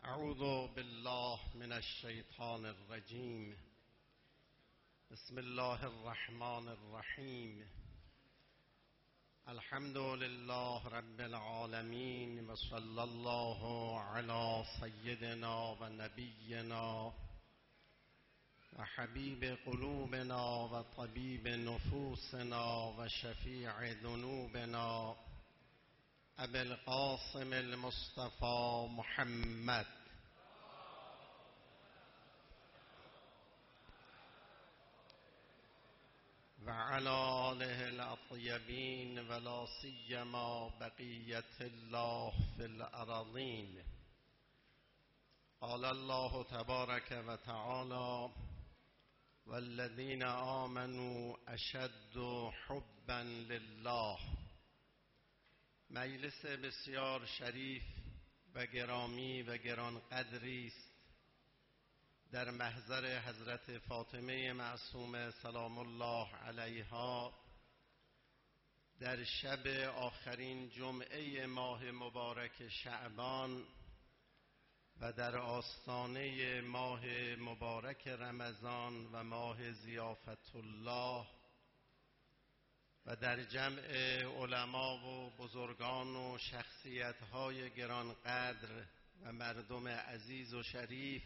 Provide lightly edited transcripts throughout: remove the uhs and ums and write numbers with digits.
اعوذ بالله من الشیطان الرجیم. بسم الله الرحمن الرحیم. الحمد لله رب العالمین و صلی الله علی سیدنا و نبینا و حبیب قلوبنا و طبیب نفوسنا و شفیع ذنوبنا ابی القاسم المصطفى محمد و علی آله الاطیبین و لا سیما بقیة الله فی الارضین. قال الله تبارک و تعالی والذین آمنوا اشد حبا لله. مجلس بسیار شریف و گرامی و گرانقدری است در محضر حضرت فاطمه معصومه سلام الله علیها در شب آخرین جمعه ماه مبارک شعبان و در آستانه ماه مبارک رمضان و ماه ضیافت الله و در جمع علما و بزرگان و شخصیت‌های گرانقدر و مردم عزیز و شریف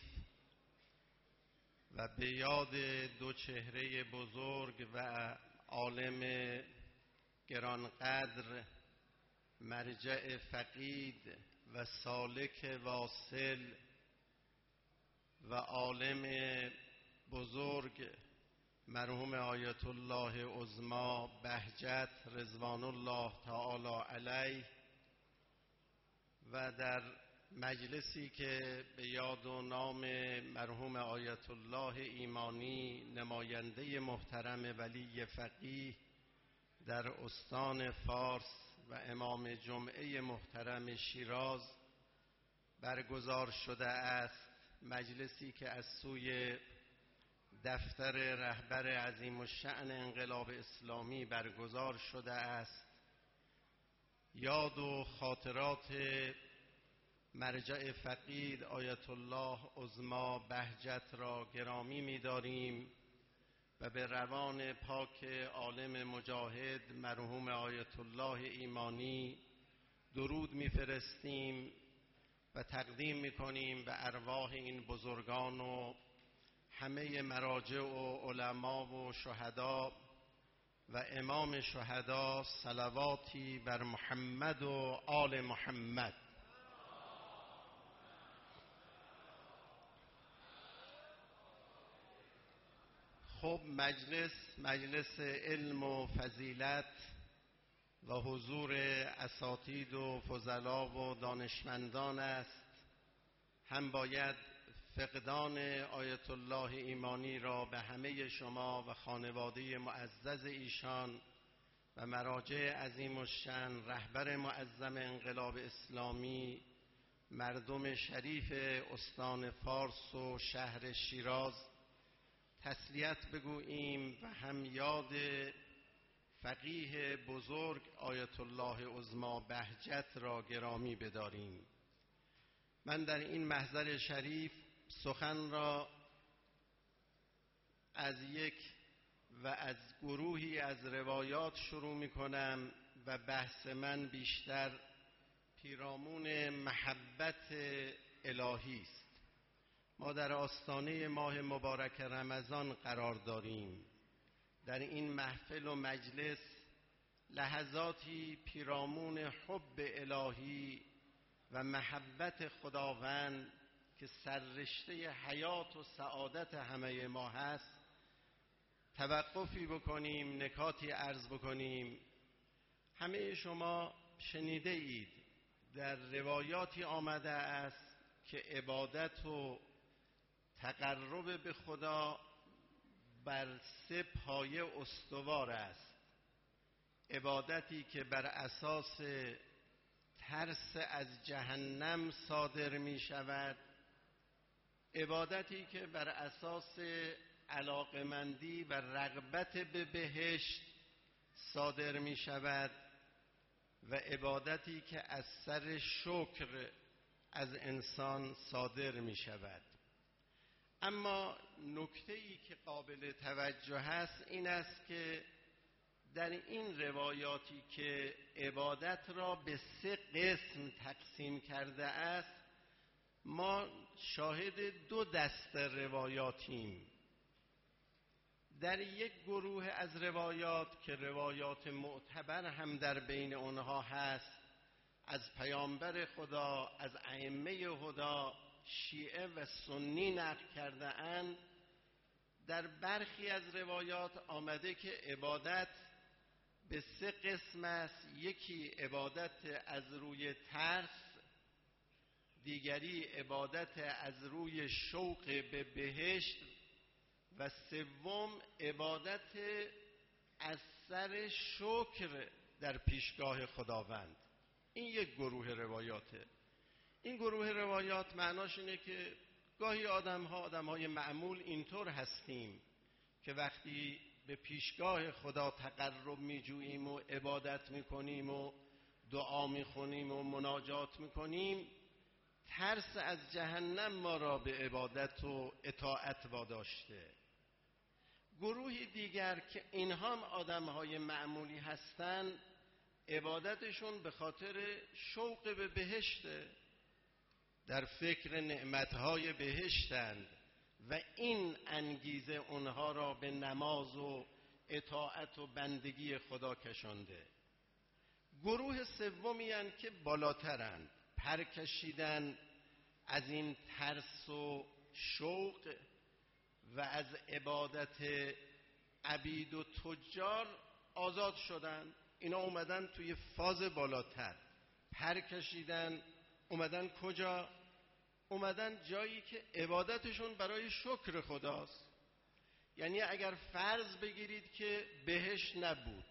و به یاد دو چهره بزرگ و عالم گرانقدر، مرجع فقید و سالک واصل و عالم بزرگ مرحوم آیت الله عظما بهجت رضوان الله تعالی علیه و در مجلسی که به یاد و نام مرحوم آیت الله ایمانی نماینده محترم ولی فقیه در استان فارس و امام جمعه محترم شیراز برگزار شده است. مجلسی که از سوی دفتر رهبر عظیم الشأن انقلاب اسلامی برگزار شده است. یاد و خاطرات مرجع فقید آیت الله عظما بهجت را گرامی می‌داریم و به روان پاک عالم مجاهد مرحوم آیت الله ایمانی درود می‌فرستیم و تقدیم می‌کنیم به ارواح این بزرگان و همه مراجع و علما و شهدا و امام شهدا صلواتی بر محمد و آل محمد. خب مجلس علم و فضیلت و حضور اساتید و فضلا و دانشمندان است. هم باید فقدان آیت الله ایمانی را به همه شما و خانواده معزز ایشان و مراجع عظیم الشأن رهبر معظم انقلاب اسلامی، مردم شریف استان فارس و شهر شیراز تسلیت بگوییم و هم یاد فقیه بزرگ آیت الله عظما بهجت را گرامی بداریم. من در این محضر شریف سخن را از یک و از گروهی از روایات شروع می کنم و بحث من بیشتر پیرامون محبت الهی است. ما در آستانه ماه مبارک رمضان قرار داریم. در این محفل و مجلس لحظاتی پیرامون حب الهی و محبت خداوند که سررشته حیات و سعادت همه ما هست توقفی بکنیم، نکاتی عرض بکنیم. همه شما شنیده اید در روایاتی آمده است که عبادت و تقرب به خدا بر سه پایه استوار است. عبادتی که بر اساس ترس از جهنم صادر می شود، عبادتی که بر اساس علاقمندی و رغبت به بهشت صادر می شود و عبادتی که از سر شکر از انسان صادر می شود. اما نکته‌ای که قابل توجه است این است که در این روایاتی که عبادت را به 3 قسم تقسیم کرده است، ما شاهد 2 دسته روایاتیم. در یک گروه از روایات که روایات معتبر هم در بین آنها هست، از پیامبر خدا، از ائمه هدا شیعه و سنی نقل کرده اند، در برخی از روایات آمده که عبادت به 3 قسم است. یکی عبادت از روی ترس، دیگری عبادت از روی شوق به بهشت و سوم عبادت از سر شکر در پیشگاه خداوند. این یک گروه روایاته. این گروه روایات معناش اینه که گاهی آدم‌های معمول اینطور هستیم که وقتی به پیشگاه خدا تقرب می‌جوییم و عبادت می‌کنیم و دعا می‌خونیم و مناجات می‌کنیم، ترس از جهنم ما را به عبادت و اطاعت واداشته. گروهی دیگر که اینها هم آدم‌های معمولی هستند، عبادتشون به خاطر شوق به بهشته، در فکر نعمتهای بهشتند و این انگیزه اونها را به نماز و اطاعت و بندگی خدا کشانده. گروه سومی هستند که بالاترند، پر کشیدن از این ترس و شوق و از عبادت عبید و تجار آزاد شدن. اینا اومدن توی فاز بالاتر، پر کشیدن، اومدن کجا؟ اومدن جایی که عبادتشون برای شکر خداست. یعنی اگر فرض بگیرید که بهشت نبود،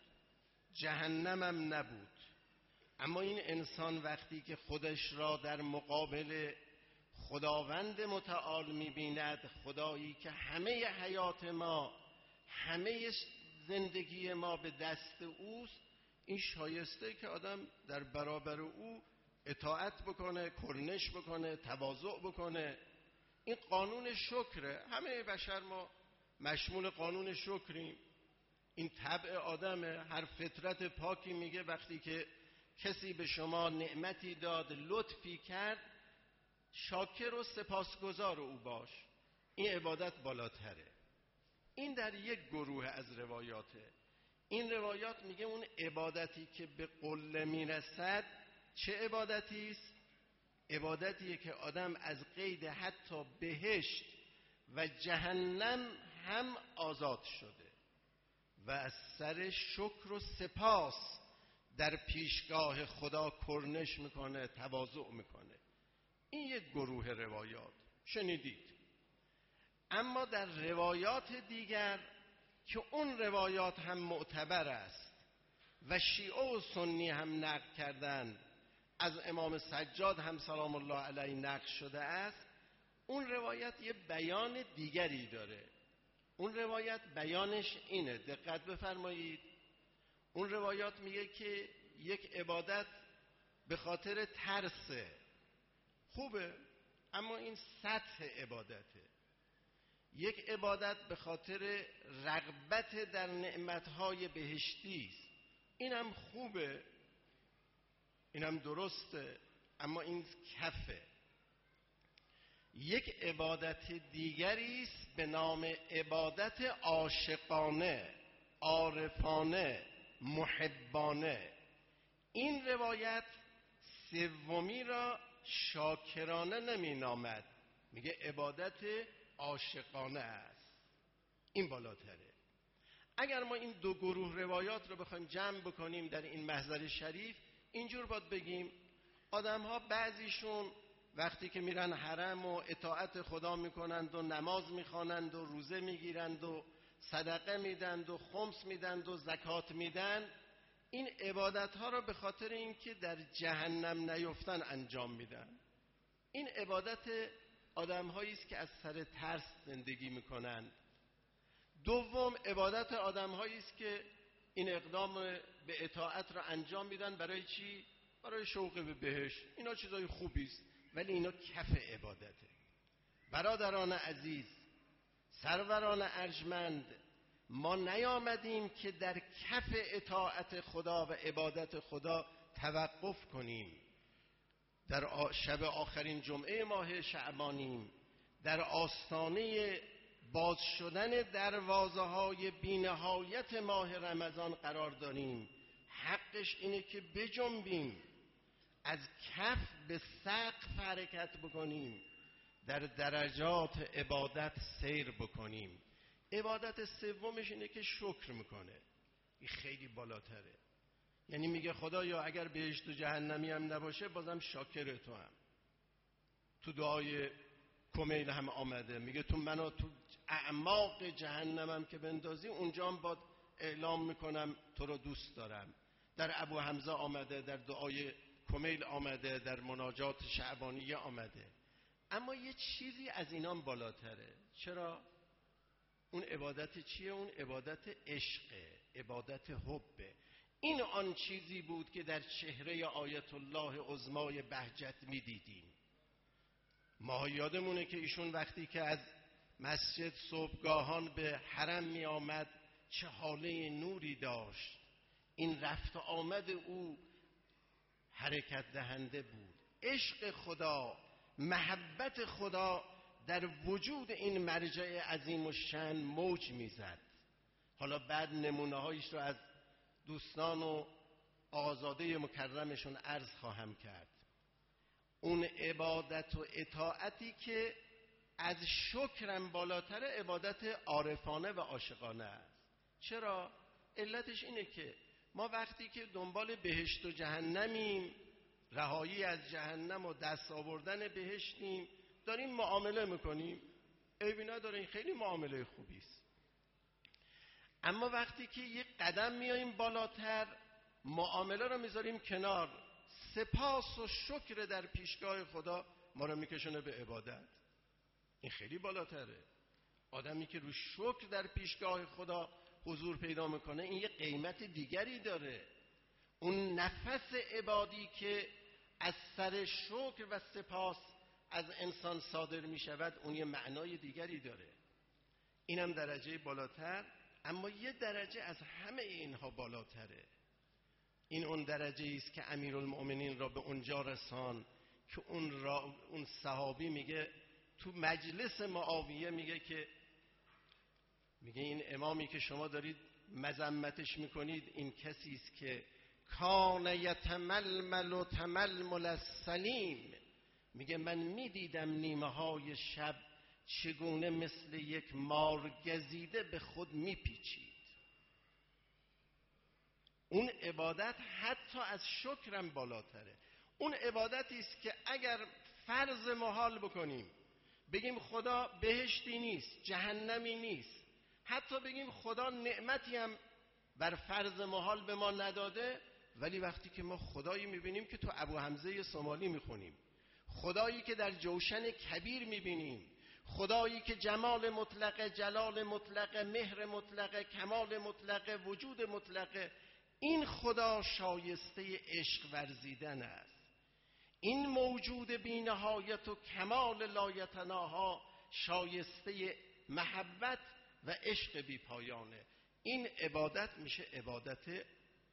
جهنمم نبود، اما این انسان وقتی که خودش را در مقابل خداوند متعال می‌بیند، خدایی که همه حیات ما، همه زندگی ما به دست اوست، این شایسته که آدم در برابر او اطاعت بکنه، کرنش بکنه، تواضع بکنه. این قانون شکره. همه بشر ما مشمول قانون شکریم. این طبع آدمه. هر فطرت پاکی میگه وقتی که کسی به شما نعمتی داد، لطفی کرد، شاکر و سپاسگزار او باش. این عبادت بالاتره. این در یک گروه از روایاته. این روایات میگه اون عبادتی که به قله میرسد چه عبادتی است؟ عبادتیه که آدم از قید حتی بهشت و جهنم هم آزاد شده و از سر شکر و سپاس در پیشگاه خدا کرنش میکنه، تواضع میکنه. این یک گروه روایات شنیدید. اما در روایات دیگر که اون روایات هم معتبر است و شیعه و سنی هم نقل کردند، از امام سجاد هم سلام الله علیه نقل شده است، اون روایت یه بیان دیگری داره. اون روایت بیانش اینه، دقت بفرمایید. اون روایات میگه که یک عبادت به خاطر ترسه، خوبه، اما این سطح عبادته. یک عبادت به خاطر رغبت در نعمتهای بهشتی است، اینم خوبه، اینم درسته، اما این کفه. یک عبادت دیگری است به نام عبادت عاشقانه، عارفانه، محبانه. این روایت سومی را شاکرانه نمی نامد، میگه عبادت عاشقانه است. این بالاتره. اگر ما این دو گروه روایات رو بخوایم جمع بکنیم در این محضر شریف، اینجور باید بگیم آدم ها بعضیشون وقتی که میرن حرم و اطاعت خدا میکنند و نماز میخوانند و روزه میگیرند و صدقه میدند و خمس میدند و زکات میدن، این عبادت ها را به خاطر اینکه در جهنم نیفتن انجام میدن. این عبادت آدم هایی است که از سر ترس زندگی میکنند. دوم عبادت آدم هایی است که این اقدام به اطاعت را انجام میدن برای چی؟ برای شوق به بهشت. اینا چیزای خوبی است. ولی اینا کف عبادته. برادران عزیز، سروران ارجمند، ما نیامدیم که در کف اطاعت خدا و عبادت خدا توقف کنیم. در شب آخرین جمعه ماه شعبانیم، در آستانه باز شدن دروازه‌های بی‌نهایت ماه رمضان قرار داریم. حقش اینه که بجنبیم، از کف به سقف حرکت بکنیم، در درجات عبادت سیر بکنیم. عبادت سومش اینه که شکر میکنه. این خیلی بالاتره. یعنی میگه خدایا اگر بهشت و جهنمی هم نباشه بازم شاکر تو هم. تو دعای کمیل هم آمده، میگه تو منو تو اعماق جهنمم که بندازی اونجا هم باید اعلام میکنم تو رو دوست دارم. در ابو حمزه آمده، در دعای کمیل آمده، در مناجات شعبانیه آمده. اما یه چیزی از اینام بالاتره. چرا؟ اون عبادت چیه؟ اون عبادت عشقه، عبادت حبه. این آن چیزی بود که در چهره آیت الله عظمای بهجت میدیدیم. ما یادمونه که ایشون وقتی که از مسجد صبحگاهان به حرم می آمد چه حاله نوری داشت. این رفت و آمد او حرکت دهنده بود. عشق خدا، محبت خدا در وجود این مرجع عظیم الشأن موج میزد. حالا بعد نمونه هایش رو از دوستان و آزاده مکرمشون عرض خواهم کرد. اون عبادت و اطاعتی که از شکرم بالاتر، عبادت عارفانه و عاشقانه است. چرا؟ علتش اینه که ما وقتی که دنبال بهشت و جهنمیم، رهایی از جهنم و دست آوردن بهشتیم، داریم معامله میکنیم، عیبی نداره، این خیلی معامله خوبی است. اما وقتی که یک قدم میاییم بالاتر، معامله رو میذاریم کنار، سپاس و شکر در پیشگاه خدا ما رو میکشونه به عبادت. این خیلی بالاتره. آدمی که رو شکر در پیشگاه خدا حضور پیدا میکنه، این یه قیمت دیگری داره. اون نفس عبادی که از سر شکر و سپاس از انسان صادر میشود، اون یه معنای دیگری داره. اینم درجه بالاتر. اما یه درجه از همه اینها بالاتره. این اون درجه است که امیرالمؤمنین را به اونجا رسان که اون صحابی میگه تو مجلس معاویه، میگه این امامی که شما دارید مذمتش میکنید، این کسی است که کان یتململ و تململ السلیم. میگه من میدیدم نیمه های شب چگونه مثل یک مار گزیده به خود میپیچید. اون عبادت حتی از شکرم بالاتره. اون عبادتی است که اگر فرض محال بکنیم، بگیم خدا بهشتی نیست، جهنمی نیست، حتی بگیم خدا نعمتی هم بر فرض محال به ما نداده، ولی وقتی که ما خدایی میبینیم که تو ابو حمزه سومالی میخونیم، خدایی که در جوشن کبیر میبینیم، خدایی که جمال مطلق، جلال مطلق، مهر مطلق، کمال مطلق، وجود مطلق، این خدا شایسته عشق ورزیدن است. این موجود بی نهایت و کمال لایتناها شایسته محبت و عشق بی پایانه. این عبادت میشه عبادت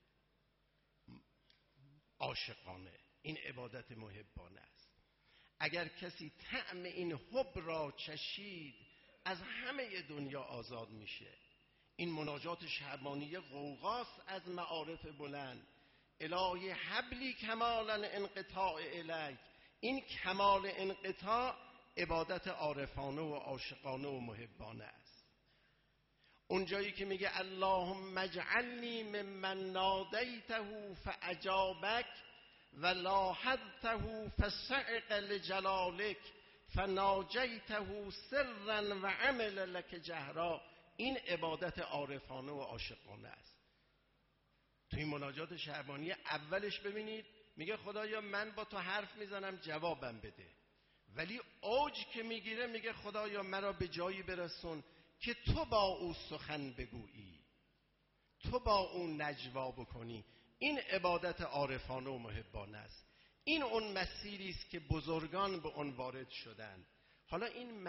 عاشقانه، این عبادت محبانه است. اگر کسی طعم این حب را چشید، از همه دنیا آزاد میشه. این مناجات شعبانیه غوغاست از معارف بلند. الهی حبلی کمالا انقطاع الیک. این کمال انقطاع عبادت عارفانه و عاشقانه و محبانه است. اون جایی که میگه اللهم اجعلنی ممن نادیته فاجابک و لاحظته فصعق لجلالک فناجیته سرا و عمل لک جهرا. این عبادت عارفانه و عاشقانه است. تو این مناجات شعبانی اولش ببینید میگه خدایا من با تو حرف میزنم جوابم بده، ولی اوج که میگیره میگه خدایا مرا به جایی برسون که تو با او سخن بگویی، تو با او نجوا بکنی. این عبادت عارفانه و محبانه است. این اون مسیری است که بزرگان به اون وارد شدند. حالا این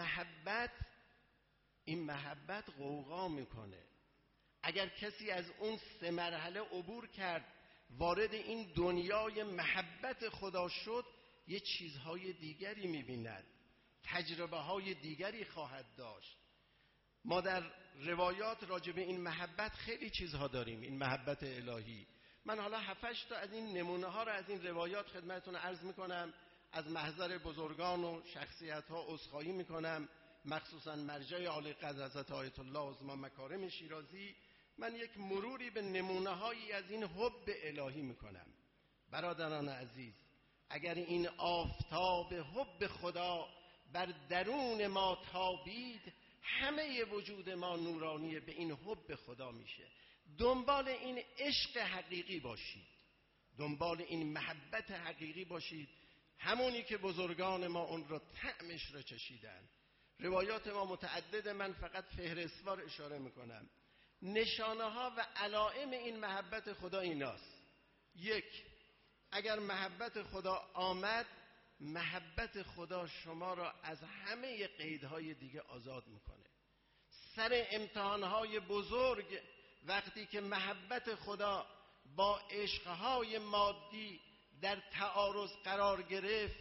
محبت غوغا میکنه. اگر کسی از اون 3 مرحله عبور کرد، وارد این دنیای محبت خدا شد، یه چیزهای دیگری میبیند، تجربه های دیگری خواهد داشت. ما در روایات راجع به این محبت خیلی چیزها داریم، این محبت الهی. من حالا 7-8 تا از این نمونه ها را از این روایات خدمتتون عرض میکنم. از محضر بزرگان و شخصیت ها عذرخواهی میکنم، مخصوصا مرجع عالی قدر حضرت آیت الله عظما مکارم شیرازی. من یک مروری به نمونه هایی از این حب الهی میکنم. برادران عزیز، اگر این آفتاب حب خدا بر درون ما تابید، همه وجود ما نورانی به این حب خدا میشه. دنبال این عشق حقیقی باشید، دنبال این محبت حقیقی باشید، همونی که بزرگان ما اون رو طعمش رو چشیدن. روایات ما متعدده، من فقط فهرستوار اشاره میکنم. نشانه ها و علائم این محبت خدا ایناست. 1، اگر محبت خدا آمد، محبت خدا شما را از همه قیدهای دیگه آزاد میکنه. سر امتحانهای بزرگ وقتی که محبت خدا با عشقهای مادی در تعارض قرار گرفت،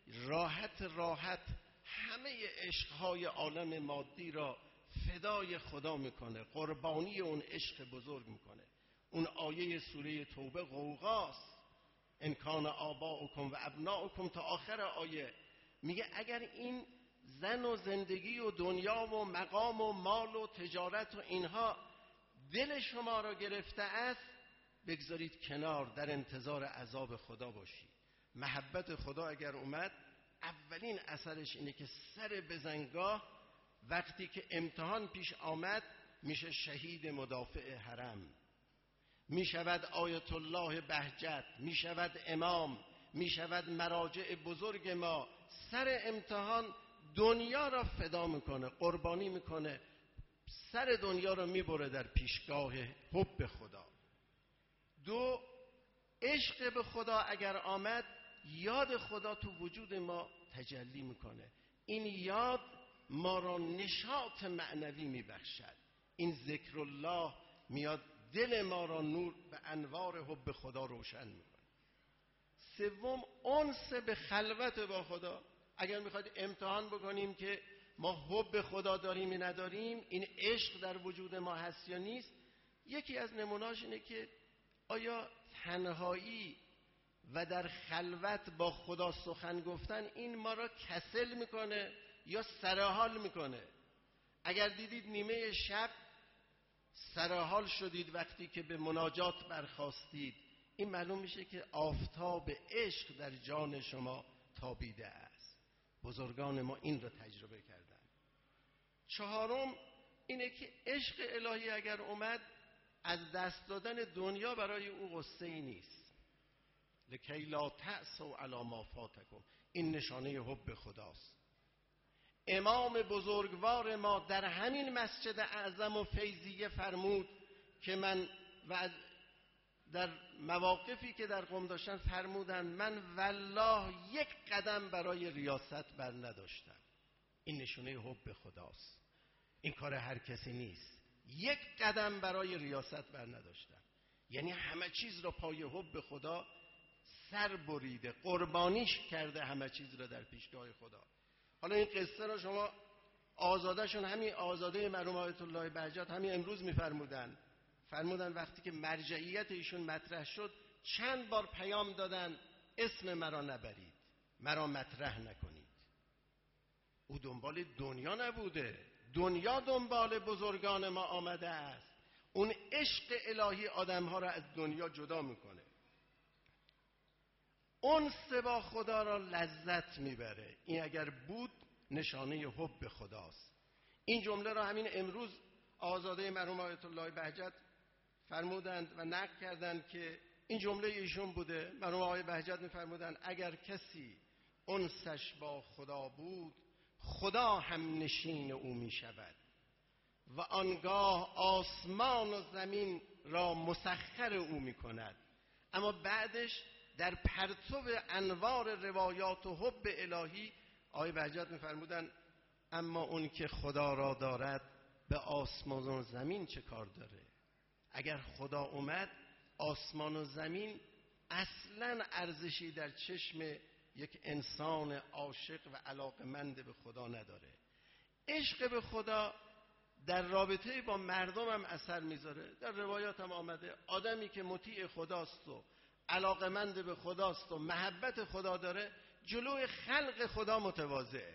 راحت همه عشقهای عالم مادی را فدای خدا میکنه، قربانی اون عشق بزرگ میکنه. اون آیه سوره توبه غوغاست، ان کان آباؤکم و ابناؤکم تا آخر آیه. میگه اگر این زن و زندگی و دنیا و مقام و مال و تجارت و اینها دل شما را گرفته است، بگذارید کنار، در انتظار عذاب خدا باشید. محبت خدا اگر اومد، اولین اثرش اینه که سر بزنگاه وقتی که امتحان پیش آمد، میشه شهید مدافع حرم، میشود آیت الله بهجت، میشود امام، میشود مراجع بزرگ ما. سر امتحان دنیا را فدا میکنه، قربانی میکنه، سر دنیا را میبره در پیشگاه حب خدا. 2، عشق به خدا اگر آمد، یاد خدا تو وجود ما تجلی میکنه. این یاد ما را نشاط معنوی میبخشد. این ذکر الله میاد دل ما را نور به انوار حب خدا روشن میکنه. 3، انس به خلوت با خدا. اگر میخواید امتحان بکنیم که ما حب خدا داریم یا نداریم، این عشق در وجود ما هست یا نیست، یکی از نمونهاش اینه که آیا تنهایی و در خلوت با خدا سخن گفتن این ما را کسل میکنه یا سرحال میکنه؟ اگر دیدید نیمه شب سرحال شدید وقتی که به مناجات برخاستید، این معلوم میشه که آفتاب عشق در جان شما تابیده است. بزرگان ما این را تجربه کردن. 4، اینه که عشق الهی اگر اومد، از دست دادن دنیا برای او غصه ای نیست. لکی لا تأسوا علی ما فاتکم، این نشانه حب خداست. امام بزرگوار ما در همین مسجد اعظم و فیضیه فرمود که من در مواقفی که در قم داشتن فرمودن من والله یک قدم برای ریاست بر نداشتم. این نشانه حب خداست، این کار هر کسی نیست. یک قدم برای ریاست بر نداشتم، یعنی همه چیز را پای حب خدا سر بریده، قربانیش کرده همه چیز را در پیشگاه خدا. حالا این قصه را شما آزادشون، همین آزاده مرحوم آیت الله بهجت همین امروز میفرمودن وقتی که مرجعیت ایشون مطرح شد، چند بار پیام دادن اسم مرا نبرید، مرا مطرح نکنید. او دنبال دنیا نبوده، دنیا دنبال بزرگان ما آمده است. اون عشق الهی آدمها را از دنیا جدا میکنه. انس با خدا را لذت میبره. این اگر بود نشانه حب خداست. این جمله را همین امروز آزاده مرحوم آیت الله بهجت فرمودند و نقل کردند که این جمله ایشون بوده. مرحوم آقای بهجت میفرمودند اگر کسی انسش با خدا بود، خدا هم نشین او میشود و آنگاه آسمان و زمین را مسخر او میکند. اما بعدش در پرتو انوار روایات و حب الهی آقای بهجت می‌فرمودن اما اون که خدا را دارد به آسمان و زمین چه کار داره؟ اگر خدا اومد آسمان و زمین اصلاً ارزشی در چشم یک انسان عاشق و علاقمند به خدا نداره. عشق به خدا در رابطه با مردم هم اثر میذاره. در روایات هم آمده آدمی که مطیع خداست و علاقمند به خداست و محبت خدا داره جلوی خلق خدا متواضعه،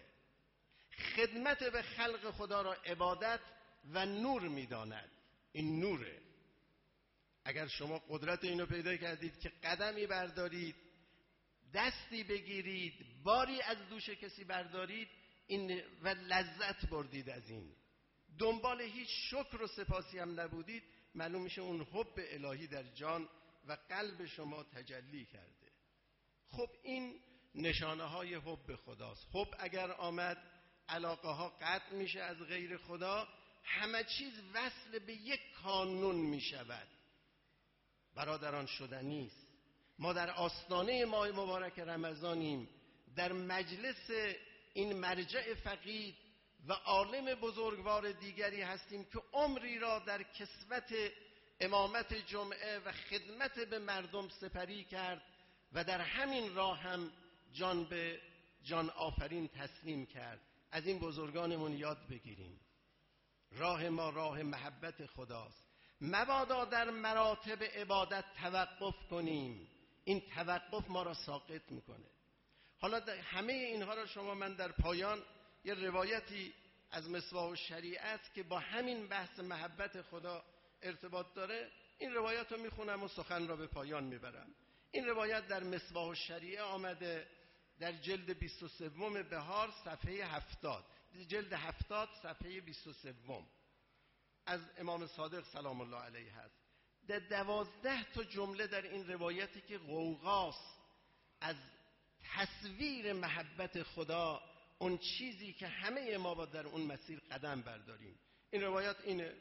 خدمت به خلق خدا را عبادت و نور میداند. این نوره. اگر شما قدرت اینو پیدا کردید که قدمی بردارید، دستی بگیرید، باری از دوش کسی بردارید این و لذت بردید از این، دنبال هیچ شکر و سپاسی هم نبودید، معلوم میشه اون حب الهی در جان و قلب شما تجلی کرده. خب این نشانه های حب خداست. حب اگر آمد علاقه ها قطع میشه از غیر خدا، همه چیز وصل به یک کانون میشود. برادران شدنی است. ما در آستانه ماه مبارک رمضانیم، در مجلس این مرجع فقید و عالم بزرگوار دیگری هستیم که عمری را در کسوت امامت جمعه و خدمت به مردم سپری کرد و در همین راه هم جان به جان آفرین تسلیم کرد. از این بزرگانمون یاد بگیریم. راه ما راه محبت خداست. مبادا در مراتب عبادت توقف کنیم، این توقف ما را ساقط میکنه. حالا همه اینها را شما من در پایان یه روایتی از مصباح الشریعت که با همین بحث محبت خدا ارتباط داره، این روایت رو میخونم و سخن را به پایان میبرم. این روایت در مصباح الشریعه آمده در جلد 23 بهار صفحه 70، جلد 70 صفحه 23 از امام صادق سلام الله علیه هست. در 12 تا جمله در این روایتی که غوغاست از تصویر محبت خدا، اون چیزی که همه ما با در اون مسیر قدم برداریم. این روایت اینه: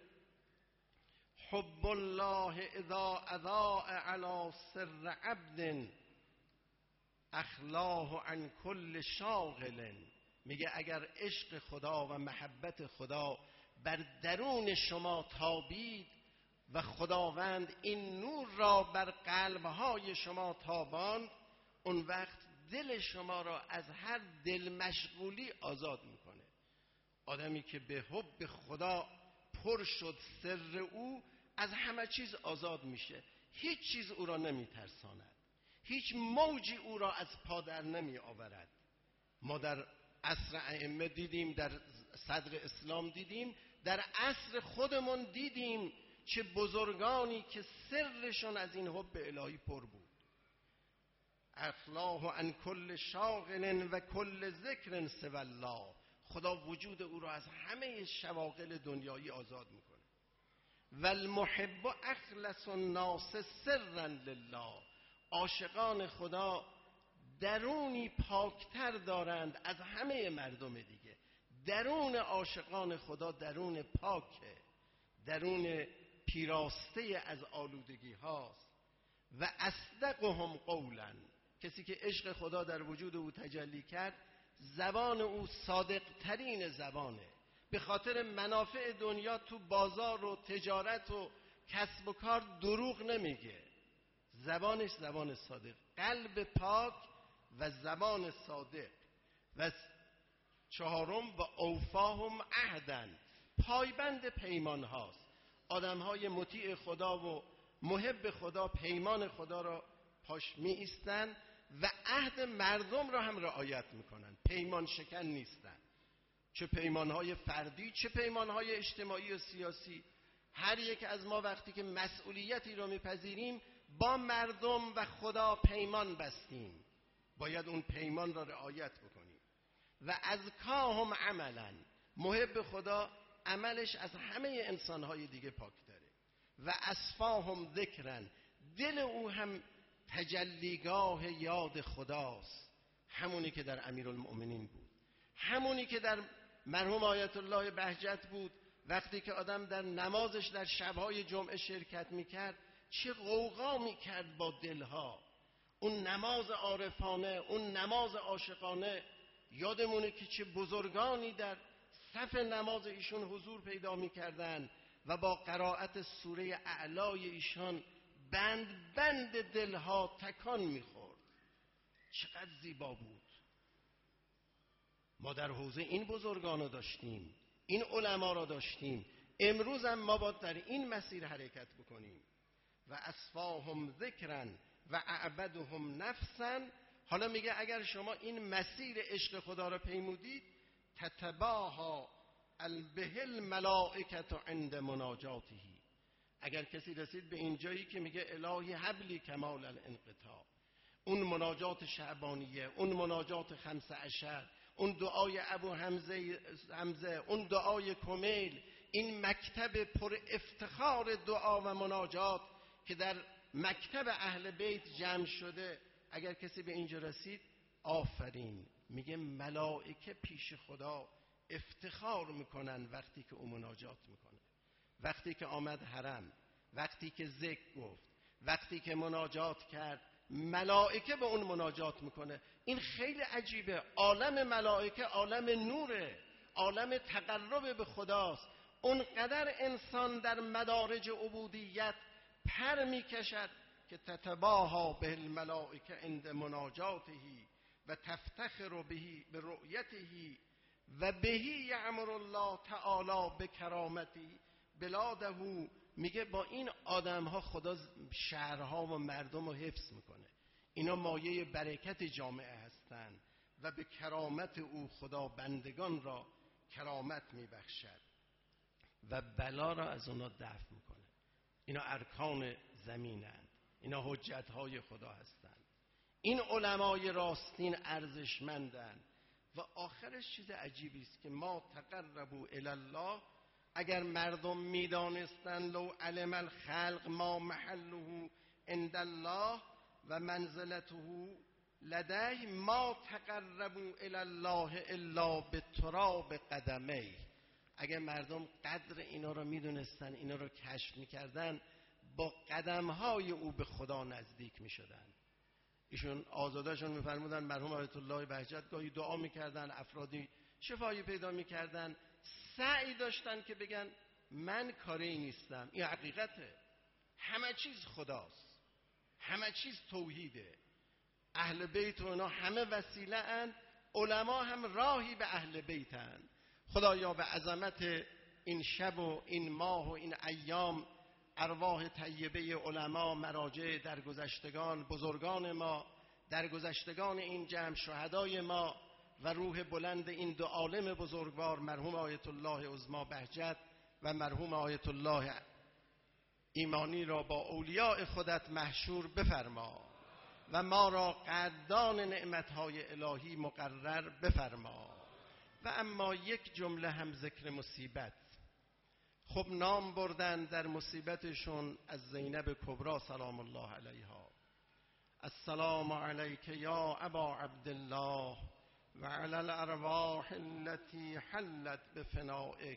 حب الله اذا اضاء علی سر عبد اخلاه عن کل شاغل. میگه اگر عشق خدا و محبت خدا بر درون شما تابید و خداوند این نور را بر قلبهای شما تاباند، اون وقت دل شما را از هر دل مشغولی آزاد میکنه. آدمی که به حب خدا پر شد سر او، از همه چیز آزاد میشه. هیچ چیز او را نمیترساند، هیچ موجی او را از پا در نمی آورد. ما در عصر ائمه دیدیم، در صدر اسلام دیدیم، در عصر خودمون دیدیم چه بزرگانی که سرشون از این حب الهی پر بود. اخلاه عن کل شاغل و کل ذکر سوی الله. خدا وجود او را از همه شواغل دنیایی آزاد میکنه. و المحب اخلص الناس سرا لله. عاشقان خدا درونی پاکتر دارند از همه مردم دیگه. درون عاشقان خدا درون پاکه، درون پیراسته از آلودگی هاست. و اصدقهم قولا. کسی که عشق خدا در وجود او تجلی کرد، زبان او صادق ترین زبانه. به خاطر منافع دنیا تو بازار و تجارت و کسب و کار دروغ نمیگه. زبانش زبان صادق، قلب پاک و زبان صادق. و چهارم و اوفاهم عهدن. پایبند پیمان هاست. آدم های مطیع خدا و محب خدا پیمان خدا را پاش می ایستن و عهد مردم را هم رعایت میکنن. پیمان شکن نیستن، چه پیمانهای فردی چه پیمانهای اجتماعی و سیاسی. هر یک از ما وقتی که مسئولیتی رو میپذیریم با مردم و خدا پیمان بستیم، باید اون پیمان را رعایت بکنیم. و ازکاهم عملا. محب خدا عملش از همه انسانهای دیگه پاکتره. و اصفاهم ذکرن. دل او هم تجلیگاه یاد خداست، همونی که در امیرالمؤمنین بود، همونی که در مرحوم آیت الله بهجت بود. وقتی که آدم در نمازش در شبهای جمعه شرکت میکرد چه غوغا میکرد با دلها. اون نماز عارفانه، اون نماز عاشقانه. یادمونه که چه بزرگانی در صف نماز ایشون حضور پیدا می‌کردند و با قرائت سوره اعلای ایشان بند بند دلها تکان می‌خورد. چقدر زیبا بود. ما در حوزه این بزرگان رو داشتیم، این علما رو داشتیم. امروز هم ما باید در این مسیر حرکت بکنیم. و اصفاهم ذکرا و اعبدهم نفسا. حالا میگه اگر شما این مسیر عشق خدا رو پیمودید، تتباها به الملائکه عند مناجاته. اگر کسی رسید به این جایی که میگه الهی حبلی کمال الانقطاع، اون مناجات شعبانیه، اون مناجات 15، اون دعای ابو حمزه، اون دعای کمیل، این مکتب پر افتخار دعا و مناجات که در مکتب اهل بیت جمع شده، اگر کسی به اینجا رسید، آفرین. میگه ملائکه پیش خدا افتخار میکنن وقتی که او مناجات میکنه، وقتی که آمد حرم، وقتی که ذکر گفت، وقتی که مناجات کرد، ملائکه به اون مناجات میکنه. این خیلی عجیبه. عالم ملائکه عالم نوره، عالم تقرب به خداست. اونقدر انسان در مدارج عبودیت پر میکشد که تتباها به الملائکه عند مناجاته و تفتخر به رؤیته و بهی یعمر الله تعالی به کرامتی بلاده. میگه با این آدم ها خدا شهرها و مردم رو حفظ میکنه. اینا مایه برکت جامعه هستند و به کرامت او خدا بندگان را کرامت میبخشد و بلا را از اونا دفع میکنه. اینا ارکان زمینند، اینا حجت های خدا هستند. این علمای راستین ارزشمندند. و آخرش چیز عجیبی است که ما تقربوا الی الله. اگر مردم میدانستند لو علم الخلق ما محله عند الله و منزلته لدیه ما تقربوا الی الله الا بتراب قدمیه. اگر مردم قدر اینا رو میدونستن، اینا رو کشف میکردن، با قدمهای او به خدا نزدیک میشدن. ایشون آزادشون میفرمودن مرحوم آیت الله بهجت گاهی دعا میکردن، افرادی شفایی پیدا میکردن، سعی داشتن که بگن من کاری نیستم. این حقیقته. همه چیز خداست، همه چیز توحیده. اهل بیت و اینا همه وسیله اند، علما هم راهی به اهل بیت اند. خدایا به عظمت این شب و این ماه و این ایام، ارواح طیبه علما، مراجع درگذشتگان، بزرگان ما درگذشتگان این جمع، شهدای ما و روح بلند این دو عالم بزرگوار، مرحوم آیت الله عظما بهجت و مرحوم آیت الله ایمانی را با اولیاء خودت محشور بفرما و ما را قدردان نعمتهای الهی مقرر بفرما. و اما یک جمله هم ذکر مصیبت. خب نام بردن در مصیبتشون از زینب کبری سلام الله علیها. السلام علیک یا ابا عبدالله و علی الارواح التي حلت بفنائک.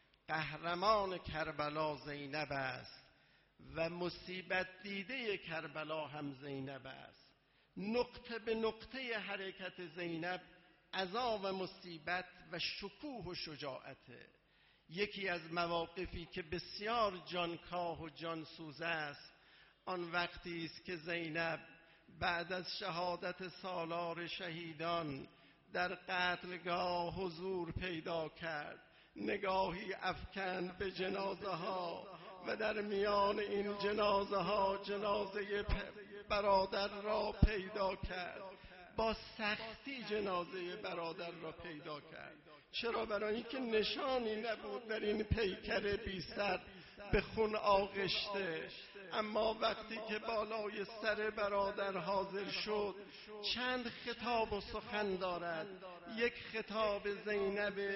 قهرمان کربلا زینب است و مصیبت دیده کربلا هم زینب است. نقطه به نقطه حرکت زینب عزا و مصیبت و شکوه و شجاعته. یکی از مواقفی که بسیار جانکاه و جانسوز است آن وقتی است که زینب بعد از شهادت سالار شهیدان در قتلگاه حضور پیدا کرد، نگاهی افکند به جنازه ها و در میان این جنازه ها جنازه برادر را پیدا کرد. با سختی جنازه برادر را پیدا کرد. چرا؟ برای اینکه نشانی نبود در این پیکر بی سر به خون آغشته. اما وقتی که بالای سر برادر حاضر شد، چند خطاب و سخن دارد. یک خطاب زینب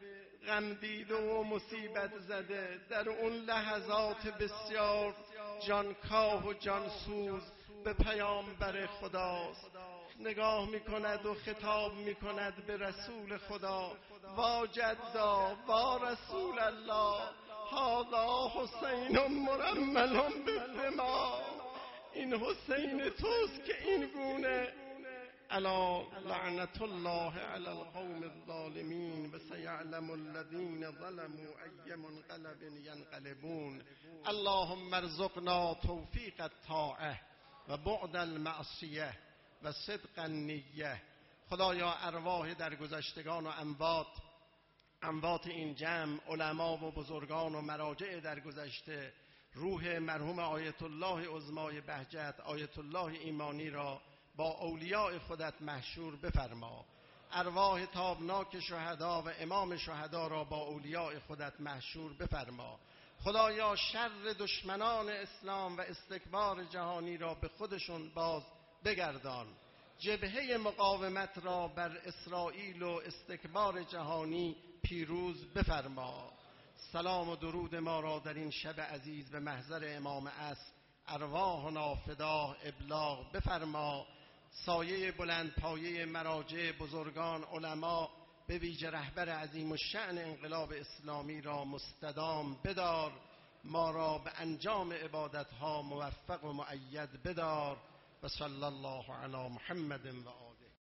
غمدیده و مصیبت زده در اون لحظات بسیار جانکاه و جانسوز به پیامبر خداست. نگاه میکند و خطاب میکند به رسول خدا: وا جدا وا رسول الله هذا حسین مرمل بالدماء. این حسین توست که این گونه. الا لعنت الله علی القوم الظالمین و سیعلم الذین ظلموا ای منقلب ینقلبون. اللهم ارزقنا توفیق الطاعه و بعد المعصیه و صدق النیه. خدایا ارواح درگذشتگان و اموات این جمع، علما و بزرگان و مراجع درگذشته، روح مرحوم آیت الله عظمای بهجت آیت الله ایمانی را با اولیاء خودت محشور بفرما. ارواح تابناک شهدا و امام شهدا را با اولیاء خودت محشور بفرما. خدایا شر دشمنان اسلام و استکبار جهانی را به خودشون باز بگردان. جبهه مقاومت را بر اسرائیل و استکبار جهانی پیروز بفرما. سلام و درود ما را در این شب عزیز به محضر امام عصر ارواحنا فداه ابلاغ بفرما. سایه بلند پایه مراجع بزرگان علما به ویژه رهبر عظیم الشأن انقلاب اسلامی را مستدام بدار. ما را به انجام عبادتها موفق و مؤید بدار. و صلی الله علی محمد و آله.